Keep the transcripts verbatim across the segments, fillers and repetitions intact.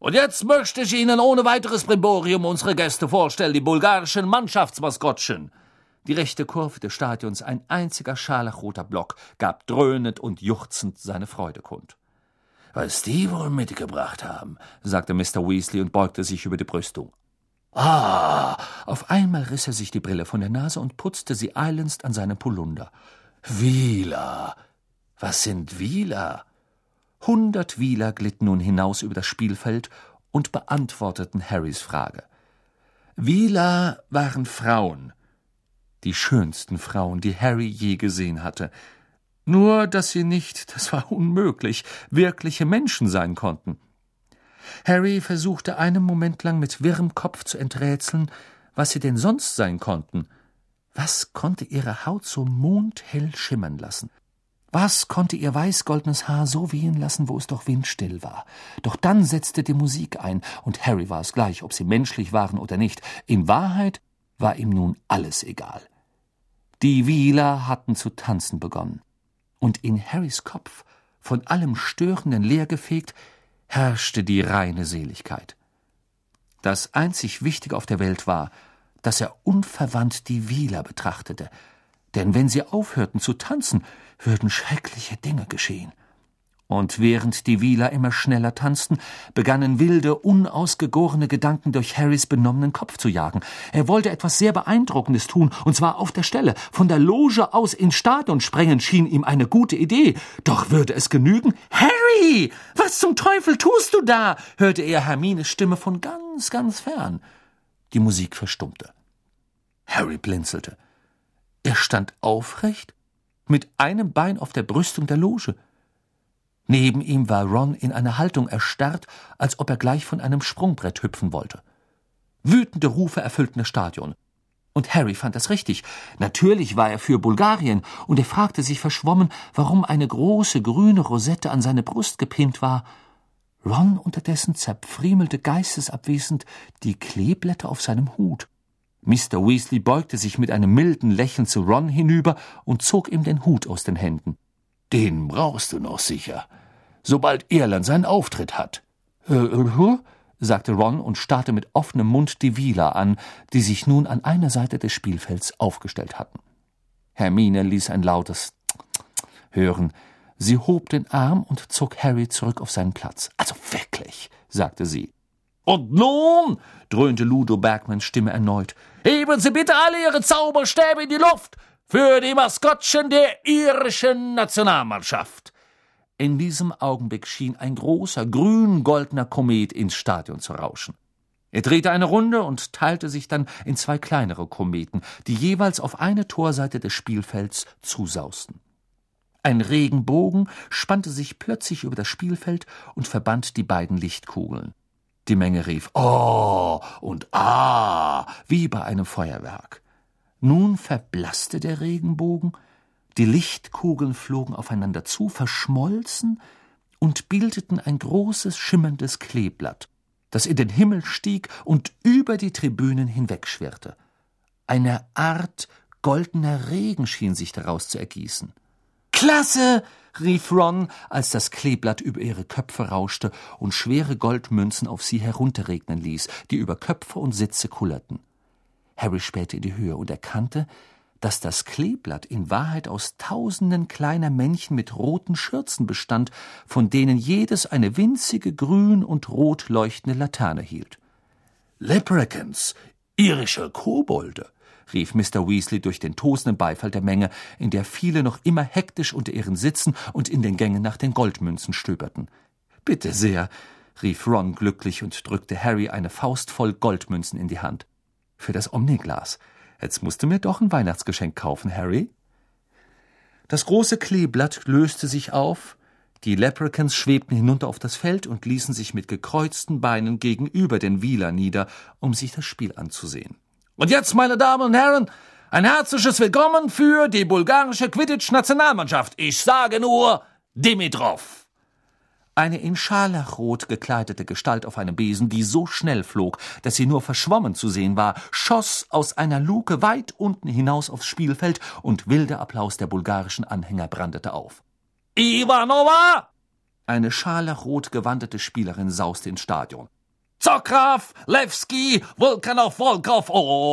Und jetzt möchte ich Ihnen ohne weiteres Brimborium unsere Gäste vorstellen, die bulgarischen Mannschaftsmaskottchen. Die rechte Kurve des Stadions, ein einziger scharlachroter Block, gab dröhnend und juchzend seine Freude kund. »Was die wohl mitgebracht haben«, sagte Mister Weasley und beugte sich über die Brüstung. »Ah!« Auf einmal riss er sich die Brille von der Nase und putzte sie eilends an seinem Polunder. »Wieler! Was sind Wieler?« Hundert Wieler glitten nun hinaus über das Spielfeld und beantworteten Harrys Frage. Wieler waren Frauen, die schönsten Frauen, die Harry je gesehen hatte. Nur, dass sie nicht, das war unmöglich, wirkliche Menschen sein konnten. Harry versuchte einen Moment lang mit wirrem Kopf zu enträtseln, was sie denn sonst sein konnten. Was konnte ihre Haut so mondhell schimmern lassen? Was konnte ihr weißgoldenes Haar so wehen lassen, wo es doch windstill war? Doch dann setzte die Musik ein, und Harry war es gleich, ob sie menschlich waren oder nicht. In Wahrheit war ihm nun alles egal. Die Wieler hatten zu tanzen begonnen. Und in Harrys Kopf, von allem Störenden leergefegt, herrschte die reine Seligkeit. Das einzig Wichtige auf der Welt war, dass er unverwandt die Wieler betrachtete, denn wenn sie aufhörten zu tanzen, würden schreckliche Dinge geschehen. Und während die Wieler immer schneller tanzten, begannen wilde, unausgegorene Gedanken durch Harrys benommenen Kopf zu jagen. Er wollte etwas sehr Beeindruckendes tun, und zwar auf der Stelle. Von der Loge aus ins Stadion sprengen schien ihm eine gute Idee. Doch würde es genügen? »Harry, was zum Teufel tust du da?« hörte er Hermines Stimme von ganz, ganz fern. Die Musik verstummte. Harry blinzelte. Er stand aufrecht, mit einem Bein auf der Brüstung der Loge. Neben ihm war Ron in einer Haltung erstarrt, als ob er gleich von einem Sprungbrett hüpfen wollte. Wütende Rufe erfüllten das Stadion. Und Harry fand das richtig. Natürlich war er für Bulgarien, und er fragte sich verschwommen, warum eine große grüne Rosette an seine Brust gepinnt war. Ron unterdessen zerpfriemelte geistesabwesend die Kleeblätter auf seinem Hut. Mister Weasley beugte sich mit einem milden Lächeln zu Ron hinüber und zog ihm den Hut aus den Händen. »Den brauchst du noch sicher, sobald Irland seinen Auftritt hat.« Äh, äh, sagte Ron und starrte mit offenem Mund die Wieler an, die sich nun an einer Seite des Spielfelds aufgestellt hatten. Hermine ließ ein lautes hören. Sie hob den Arm und zog Harry zurück auf seinen Platz. »Also wirklich«, sagte sie. »Und nun«, dröhnte Ludo Bagmans Stimme erneut, »heben Sie bitte alle Ihre Zauberstäbe in die Luft für die Maskottchen der irischen Nationalmannschaft.« In diesem Augenblick schien ein großer, grün-goldener Komet ins Stadion zu rauschen. Er drehte eine Runde und teilte sich dann in zwei kleinere Kometen, die jeweils auf eine Torseite des Spielfelds zusausten. Ein Regenbogen spannte sich plötzlich über das Spielfeld und verband die beiden Lichtkugeln. Die Menge rief »Oh« und »Ah«, wie bei einem Feuerwerk. Nun verblasste der Regenbogen, die Lichtkugeln flogen aufeinander zu, verschmolzen und bildeten ein großes, schimmerndes Kleeblatt, das in den Himmel stieg und über die Tribünen hinwegschwirrte. Eine Art goldener Regen schien sich daraus zu ergießen. »Klasse«, rief Ron, als das Kleeblatt über ihre Köpfe rauschte und schwere Goldmünzen auf sie herunterregnen ließ, die über Köpfe und Sitze kullerten. Harry spähte in die Höhe und erkannte, dass das Kleeblatt in Wahrheit aus tausenden kleiner Männchen mit roten Schürzen bestand, von denen jedes eine winzige grün und rot leuchtende Laterne hielt. »Leprechauns, irische Kobolde«, rief Mister Weasley durch den tosenden Beifall der Menge, in der viele noch immer hektisch unter ihren Sitzen und in den Gängen nach den Goldmünzen stöberten. »Bitte sehr«, rief Ron glücklich und drückte Harry eine Faust voll Goldmünzen in die Hand. »Für das Omniglas. Jetzt musst du mir doch ein Weihnachtsgeschenk kaufen, Harry.« Das große Kleeblatt löste sich auf, die Leprechauns schwebten hinunter auf das Feld und ließen sich mit gekreuzten Beinen gegenüber den Wieler nieder, um sich das Spiel anzusehen. »Und jetzt, meine Damen und Herren, ein herzliches Willkommen für die bulgarische Quidditch-Nationalmannschaft. Ich sage nur Dimitrov.« Eine in scharlachrot gekleidete Gestalt auf einem Besen, die so schnell flog, dass sie nur verschwommen zu sehen war, schoss aus einer Luke weit unten hinaus aufs Spielfeld, und wilder Applaus der bulgarischen Anhänger brandete auf. »Ivanova!« Eine scharlachrot gewandete Spielerin sauste ins Stadion. Zokrav, Lewski, Vulkanov, Volkov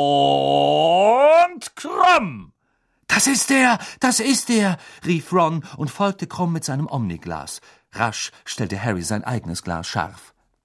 und Krumm! »Das ist er, das ist er«, rief Ron und folgte Krumm mit seinem Omniglas. Rasch stellte Harry sein eigenes Glas scharf.